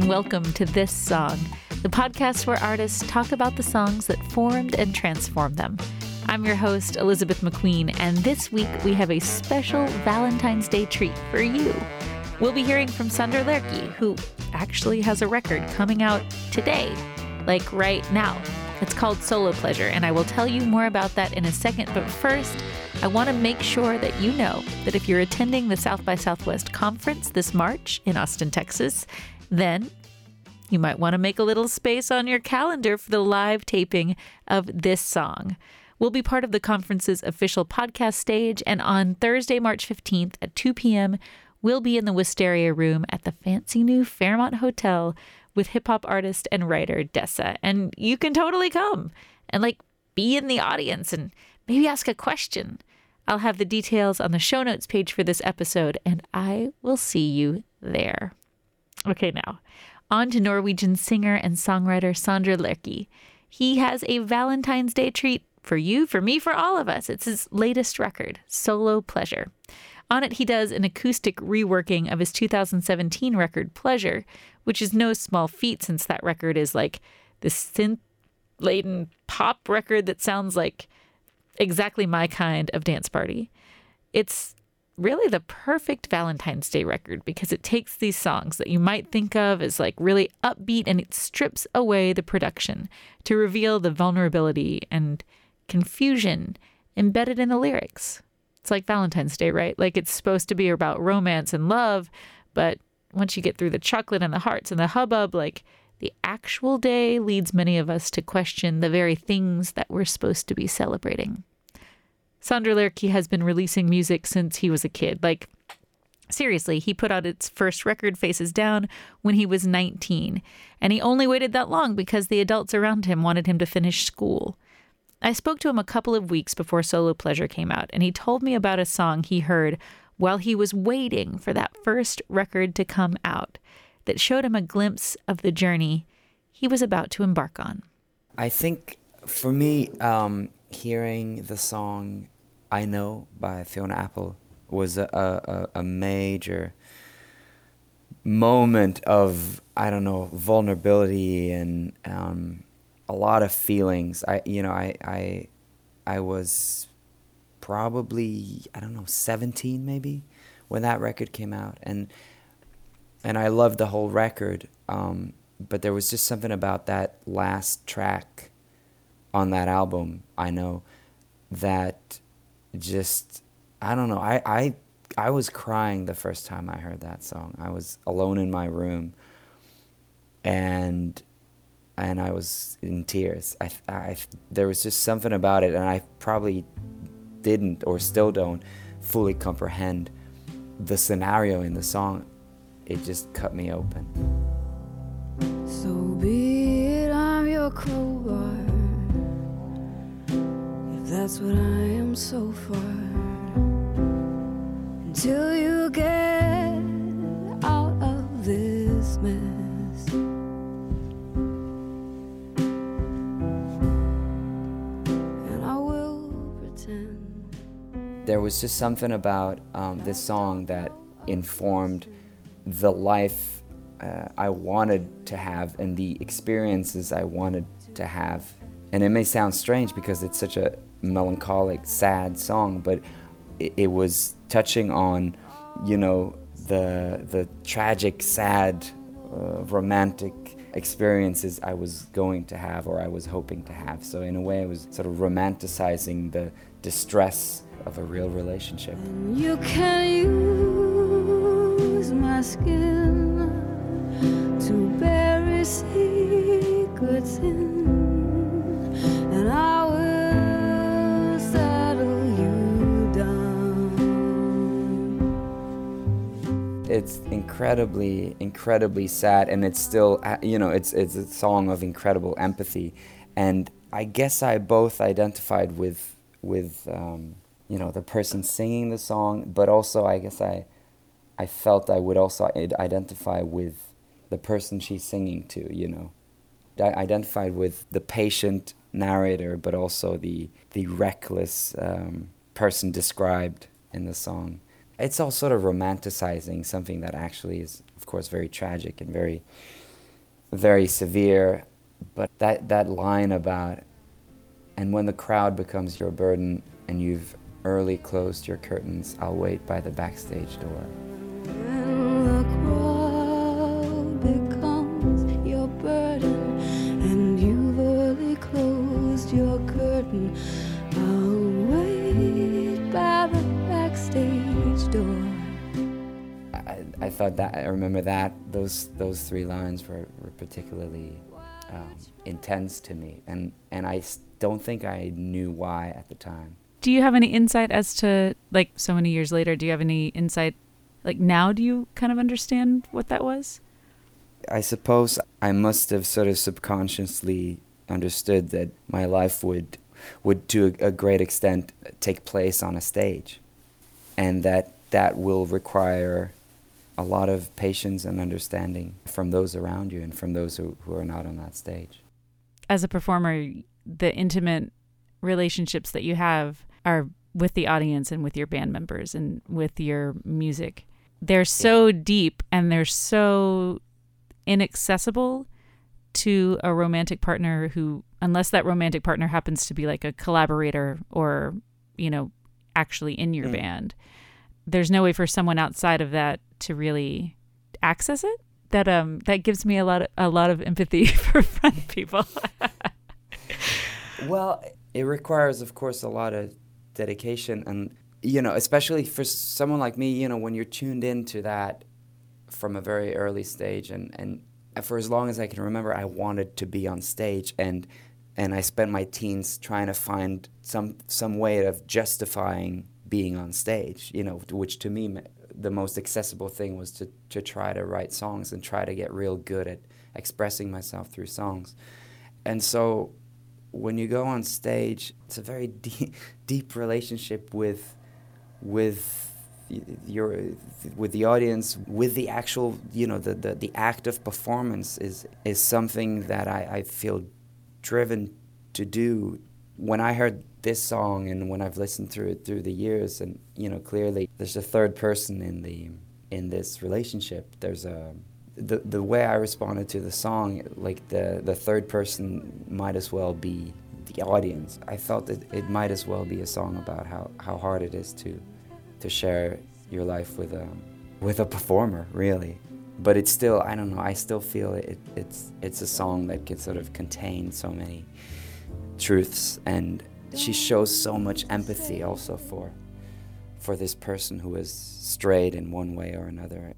welcome to This Song, the podcast where artists talk about the songs that formed and transformed them. I'm your host, Elizabeth McQueen, and this week we have a special Valentine's Day treat for you. We'll be hearing from Sondre Lerche, who actually has a record coming out today, like right now. It's called Solo Pleasure, and I will tell you more about that in a second, but first, I want to make sure that you know that if you're attending the South by Southwest conference this March in Austin, Texas, then you might want to make a little space on your calendar for the live taping of This Song. We'll be part of the conference's official podcast stage, and on Thursday, March 15th at 2 p.m., we'll be in the Wisteria Room at the fancy new Fairmont Hotel with hip-hop artist and writer Dessa. And you can totally come and, be in the audience and maybe ask a question. I'll have the details on the show notes page for this episode, and I will see you there. Okay, now, on to Norwegian singer and songwriter Sondre Lerche. He has a Valentine's Day treat for you, for me, for all of us. It's his latest record, Solo Pleasure. On it, he does an acoustic reworking of his 2017 record, Pleasure, which is no small feat since that record is like this synth-laden pop record that sounds like exactly my kind of dance party. It's really the perfect Valentine's Day record because it takes these songs that you might think of as really upbeat and it strips away the production to reveal the vulnerability and confusion embedded in the lyrics. It's like Valentine's Day, right? It's supposed to be about romance and love, but once you get through the chocolate and the hearts and the hubbub, the actual day leads many of us to question the very things that we're supposed to be celebrating. Sondre Lerche has been releasing music since he was a kid. Seriously, he put out its first record, Faces Down, when he was 19. And he only waited that long because the adults around him wanted him to finish school. I spoke to him a couple of weeks before Solo Pleasure came out, and he told me about a song he heard while he was waiting for that first record to come out that showed him a glimpse of the journey he was about to embark on. I think for me, hearing the song I Know by Fiona Apple was a major moment of, vulnerability and a lot of feelings. I was probably, 17 maybe when that record came out. And I loved the whole record, but there was just something about that last track on that album, I Know, that just, I was crying the first time I heard that song. I was alone in my room, and I was in tears. There was just something about it, and I probably didn't or still don't fully comprehend the scenario in the song. It just cut me open. So be it, I'm your crowbar. If that's what I am so far, until you get out of this mess. And I will pretend. There was just something about this song that informed the life I wanted to have and the experiences I wanted to have. And it may sound strange because it's such a melancholic, sad song, but it was touching on, the tragic, sad, romantic experiences I was going to have or I was hoping to have. So in a way, I was sort of romanticizing the distress of a real relationship. You can use my skin to bury secrets in, and I will settle you down. It's incredibly sad, and it's still, it's a song of incredible empathy, and I guess I both identified with the person singing the song, but also I guess I felt I would also identify with the person she's singing to, I identified with the patient narrator, but also the reckless person described in the song. It's all sort of romanticizing something that actually is, of course, very tragic and very very severe. But that line about, and when the crowd becomes your burden and you've early closed your curtains, I'll wait by the backstage door. When the crowd becomes your burden and you've early closed your curtain, I'll wait by the backstage door. I thought that, I remember that those three lines were particularly intense to me, and I don't think I knew why at the time. Do you have any insight as to, like, so many years later, do you have any insight, like, now do you kind of understand what that was? I suppose I must have sort of subconsciously understood that my life would to a great extent take place on a stage, and that will require a lot of patience and understanding from those around you and from those who are not on that stage. As a performer, the intimate relationships that you have are with the audience and with your band members and with your music. They're so deep and they're so inaccessible to a romantic partner who, unless that romantic partner happens to be like a collaborator or, you know, actually in your band, there's no way for someone outside of that to really access it. That gives me a lot of empathy for front people. Well, it requires, of course, a lot of dedication, and, you know, especially for someone like me, you know, when you're tuned into that from a very early stage, and for as long as I can remember, I wanted to be on stage, and I spent my teens trying to find some way of justifying being on stage, you know, which to me the most accessible thing was to try to write songs and try to get real good at expressing myself through songs. And so when you go on stage, it's a very deep relationship with the audience, with the actual, you know, the act of performance is something that I feel driven to do. When I heard this song and when I've listened through it through the years, and, you know, clearly there's a third person in this relationship. There's the way I responded to the song, like the third person might as well be the audience. I felt that it might as well be a song about how hard it is to share your life with a performer, really. But it's still, I don't know, I still feel it's a song that can sort of contain so many truths, and she shows so much empathy also for this person who has strayed in one way or another.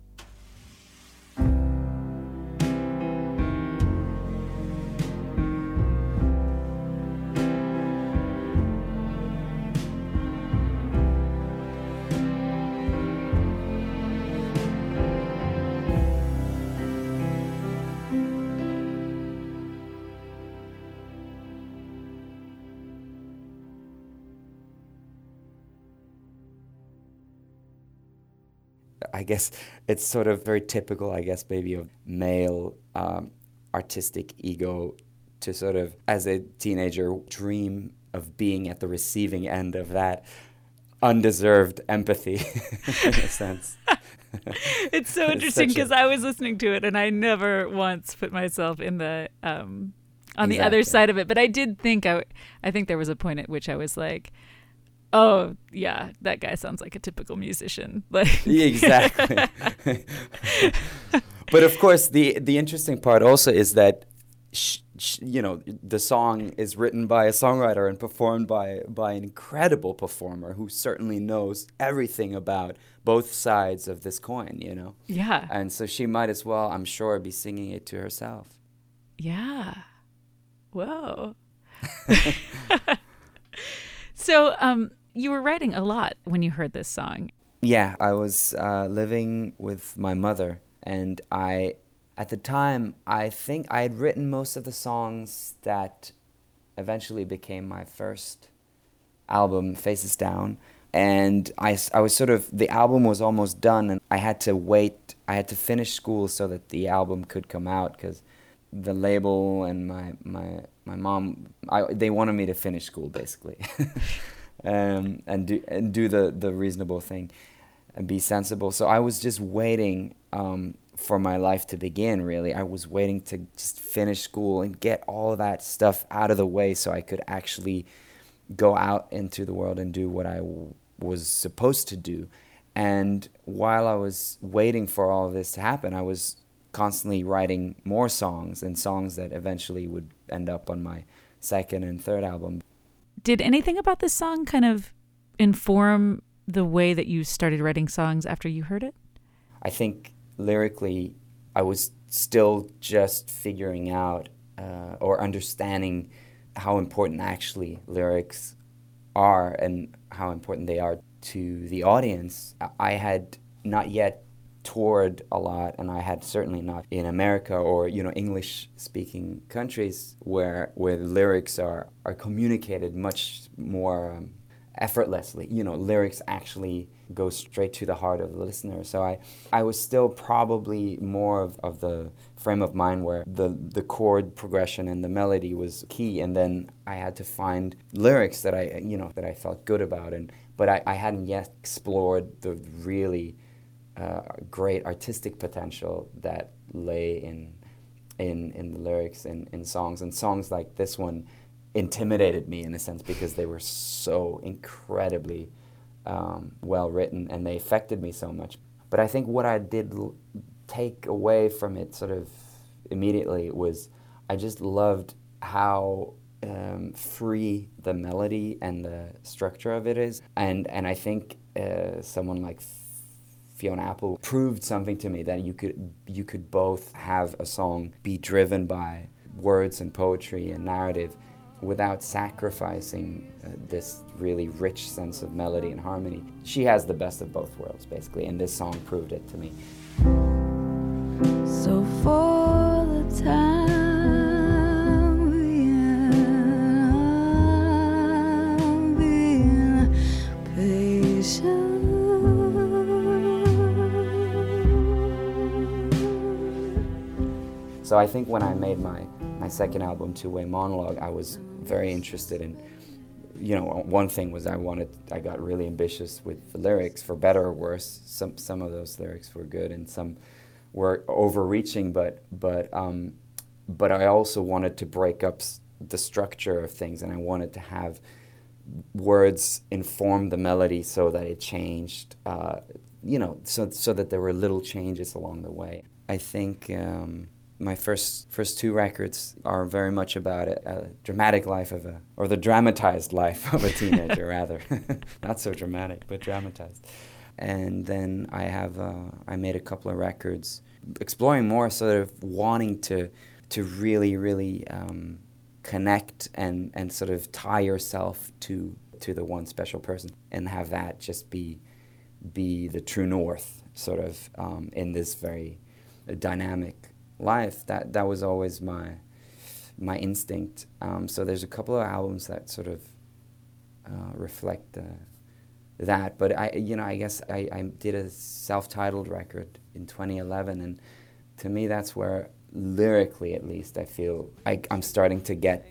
I guess it's sort of very typical, I guess, maybe of male artistic ego to sort of, as a teenager, dream of being at the receiving end of that undeserved empathy, in a sense. It's so interesting because I was listening to it and I never once put myself in the on the other side of it. But I did think, I think there was a point at which I was like, oh, yeah, that guy sounds like a typical musician. Like, exactly. But of course, the interesting part also is that, you know, the song is written by a songwriter and performed by an incredible performer who certainly knows everything about both sides of this coin, you know? Yeah. And so she might as well, I'm sure, be singing it to herself. Yeah. Whoa. So, you were writing a lot when you heard this song. Yeah, I was living with my mother, and at the time, I think I had written most of the songs that eventually became my first album, Faces Down, and I was sort of, the album was almost done, and I had to finish school so that the album could come out, because the label and my mom, they wanted me to finish school, basically. And do the reasonable thing and be sensible. So I was just waiting for my life to begin, really. I was waiting to just finish school and get all that stuff out of the way so I could actually go out into the world and do what I was supposed to do. And while I was waiting for all of this to happen, I was constantly writing more songs, and songs that eventually would end up on my second and third album. Did anything about this song kind of inform the way that you started writing songs after you heard it? I think lyrically, I was still just figuring out or understanding how important actually lyrics are and how important they are to the audience. I had not yet toured a lot, and I had certainly not in America or, you know, English-speaking countries where the lyrics are communicated much more effortlessly. You know, lyrics actually go straight to the heart of the listener. So I was still probably more of the frame of mind where the chord progression and the melody was key, and then I had to find lyrics that I felt good about. But I hadn't yet explored the really great artistic potential that lay in the lyrics in songs. And songs like this one intimidated me in a sense because they were so incredibly well written and they affected me so much. But I think what I did take away from it sort of immediately was I just loved how free the melody and the structure of it is. And I think someone like Fiona Apple proved something to me, that you could both have a song be driven by words and poetry and narrative without sacrificing this really rich sense of melody and harmony. She has the best of both worlds, basically, and this song proved it to me. So for the time being, patient. So I think when I made my second album, Two-Way Monologue, I was very interested in, you know, one thing was I got really ambitious with the lyrics, for better or worse. Some of those lyrics were good and some were overreaching, but I also wanted to break up the structure of things, and I wanted to have words inform the melody so that it changed, so that there were little changes along the way. I think my first two records are very much about a dramatic life or the dramatized life of a teenager, rather. Not so dramatic, but dramatized. And then I made a couple of records exploring more sort of wanting to really, really connect and sort of tie yourself to the one special person and have that just be the true north, sort of, in this very dynamic life. That was always my instinct. So there's a couple of albums that sort of reflect that. But I guess I did a self-titled record in 2011, and to me that's where, lyrically at least, I feel I'm starting to get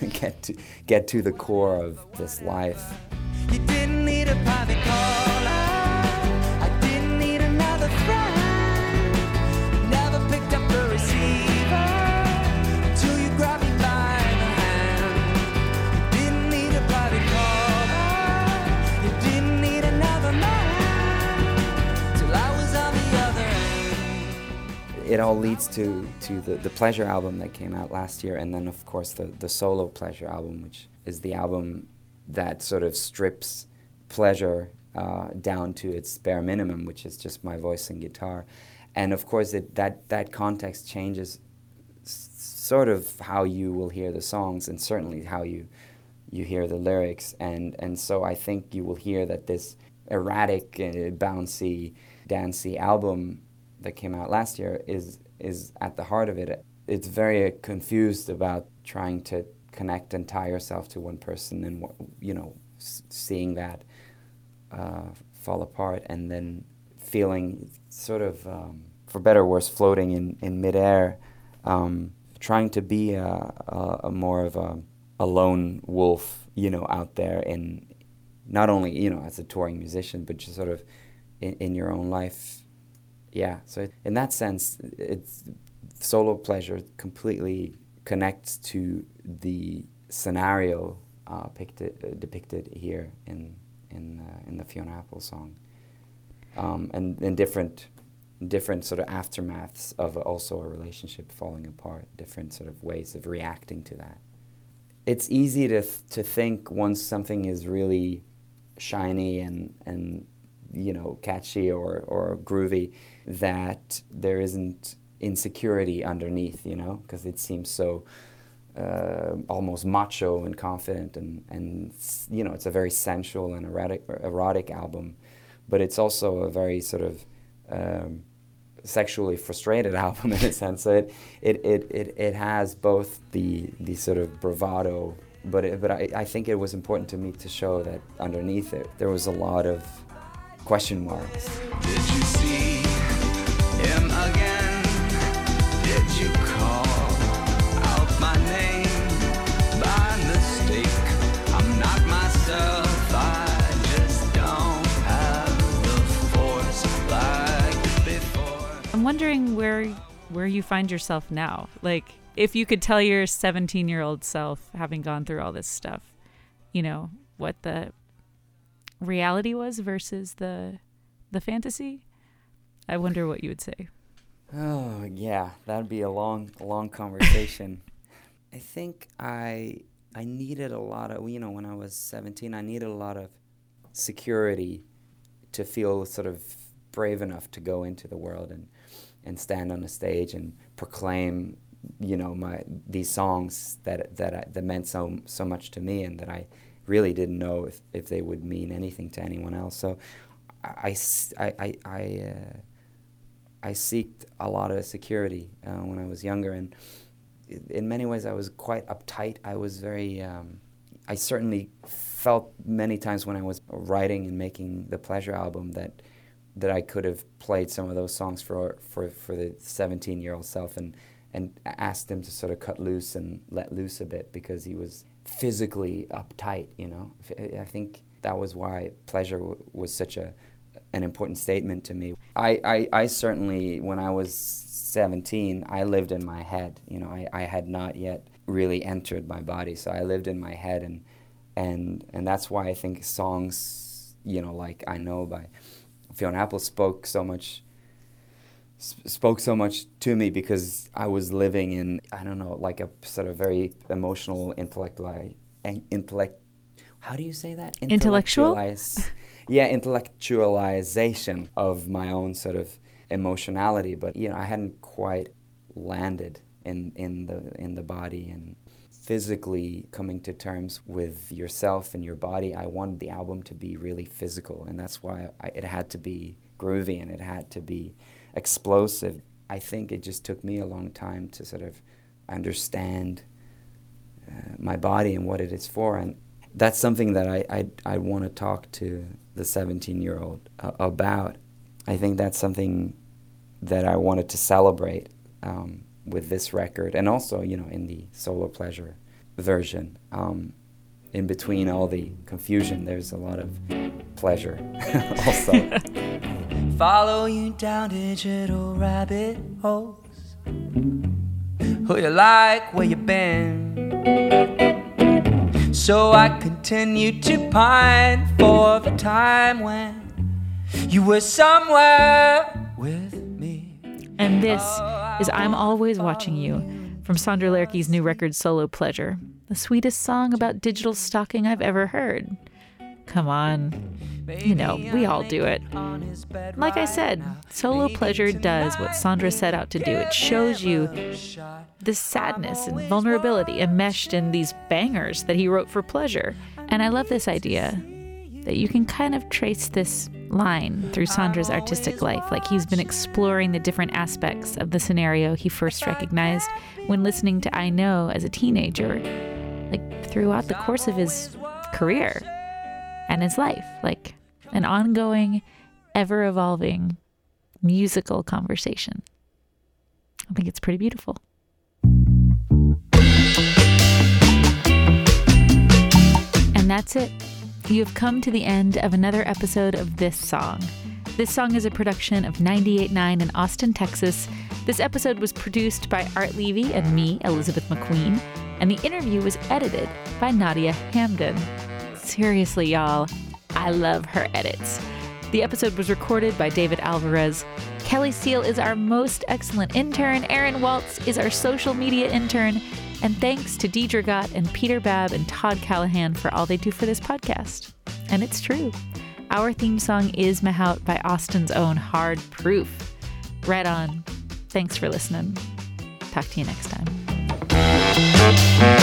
to the core of this life. You didn't need a private caller. I didn't need another friend. Never picked up the receiver until you grabbed me by the hand. You didn't need a private caller. You didn't need another man till I was on the other end. It all leads to the Pleasure album that came out last year, and then of course the solo Pleasure album, which is the album that sort of strips pleasure down to its bare minimum, which is just my voice and guitar. And of course that context changes sort of how you will hear the songs, and certainly how you hear the lyrics. And so I think you will hear that this erratic, bouncy, dancey album that came out last year is at the heart of it. It's very confused about trying to connect and tie yourself to one person, and seeing that fall apart, and then feeling sort of, for better or worse, floating in midair, trying to be a more of a lone wolf, out there, in not only as a touring musician, but just sort of in your own life, Yeah, so in that sense, it's Solo Pleasure completely connects to the scenario depicted here in the Fiona Apple song, and in different sort of aftermaths of also a relationship falling apart, different sort of ways of reacting to that. It's easy to think once something is really shiny and catchy or groovy that there isn't insecurity underneath, because it seems so almost macho and confident, and it's a very sensual and erotic album, but it's also a very sort of sexually frustrated album in a sense. So it has both the sort of bravado, but I think it was important to me to show that underneath it there was a lot of question marks. Did you see him again? Did you call out my name by mistake? I'm not myself, I just don't have the force like before. I'm wondering where you find yourself now. Like, if you could tell your 17-year-old self, having gone through all this stuff, what the reality was versus the fantasy, I wonder what you would say. Oh yeah, that'd be a long conversation. I think I needed a lot of, when I was 17, I needed a lot of security to feel sort of brave enough to go into the world and stand on a stage and proclaim, these songs that meant so much to me, and that I really didn't know if they would mean anything to anyone else. So I seeked a lot of security when I was younger, and in many ways I was quite uptight. I was very, I certainly felt many times when I was writing and making the Pleasure album that I could have played some of those songs for the 17-year-old self and asked him to sort of cut loose and let loose a bit, because he was physically uptight, I think that was why Pleasure was such an important statement to me. I certainly, when I was 17, I lived in my head. I had not yet really entered my body, so I lived in my head, and that's why I think songs, like I Know by Fiona Apple spoke so much to me, because I was living in, like a sort of very emotional how do you say that? Intellectual? Intellectualization of my own sort of emotionality, but I hadn't quite landed in the body and physically coming to terms with yourself and your body. I wanted the album to be really physical, and that's why it had to be groovy and it had to be explosive. I think it just took me a long time to sort of understand my body and what it is for, and that's something that I want to talk to the 17-year-old about. I think that's something that I wanted to celebrate with this record, and also, in the Solo Pleasure version. In between all the confusion, there's a lot of pleasure also. Follow you down digital rabbit holes. Who you like, where you been? So I continue to pine for the time when you were somewhere with me. And this is I'm Always Watching You from Sondre Lerche's new record Solo Pleasure, the sweetest song about digital stalking I've ever heard. Come on. We all do it. Like I said, Solo Pleasure does what Sondre set out to do. It shows you this sadness and vulnerability enmeshed in these bangers that he wrote for Pleasure. And I love this idea that you can kind of trace this line through Sondre's artistic life, like he's been exploring the different aspects of the scenario he first recognized when listening to I Know as a teenager, like throughout the course of his career and his life, like an ongoing, ever-evolving musical conversation. I think it's pretty beautiful. And that's it. You have come to the end of another episode of This Song. This song is a production of 98.9 in Austin, Texas. This episode was produced by Art Levy and me, Elizabeth McQueen, and the interview was edited by Nadia Hamdan. Seriously, y'all, I love her edits. The episode was recorded by David Alvarez. Kelly Steele is our most excellent intern. Aaron Waltz is our social media intern. And thanks to Deidre Gott and Peter Babb and Todd Callahan for all they do for this podcast. And it's true. Our theme song is Mahout by Austin's own Hard Proof. Right on. Thanks for listening. Talk to you next time.